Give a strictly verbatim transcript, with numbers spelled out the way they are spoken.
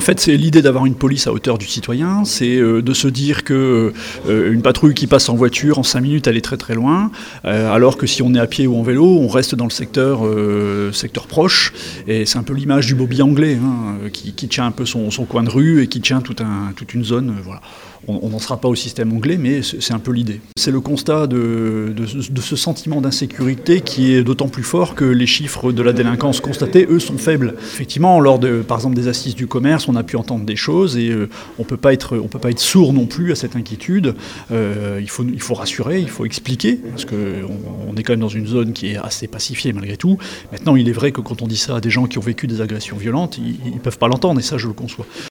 fait, c'est l'idée d'avoir une police à hauteur du citoyen, c'est euh, de se dire que euh, une patrouille qui passe en voiture, en cinq minutes, elle est très très loin, euh, alors que si on est à pied ou en vélo, on reste dans le secteur, euh, secteur proche, et c'est un peu l'image du bobby anglais, hein, qui, qui tient un peu son, son coin de rue et qui tient tout un, toute une zone, euh, voilà. On n'en sera pas au système anglais, mais c'est un peu l'idée. C'est le constat de, de, de ce sentiment d'insécurité qui est d'autant plus fort que les chiffres de la délinquance constatés, eux, sont faibles. Effectivement, lors de, par exemple, des assises du commerce, on a pu entendre des choses et euh, on peut pas être, on peut pas être sourd non plus à cette inquiétude. Euh, il faut, il faut rassurer, il faut expliquer, parce qu'on on est quand même dans une zone qui est assez pacifiée malgré tout. Maintenant, il est vrai que quand on dit ça à des gens qui ont vécu des agressions violentes, ils ne peuvent pas l'entendre, et ça, je le conçois.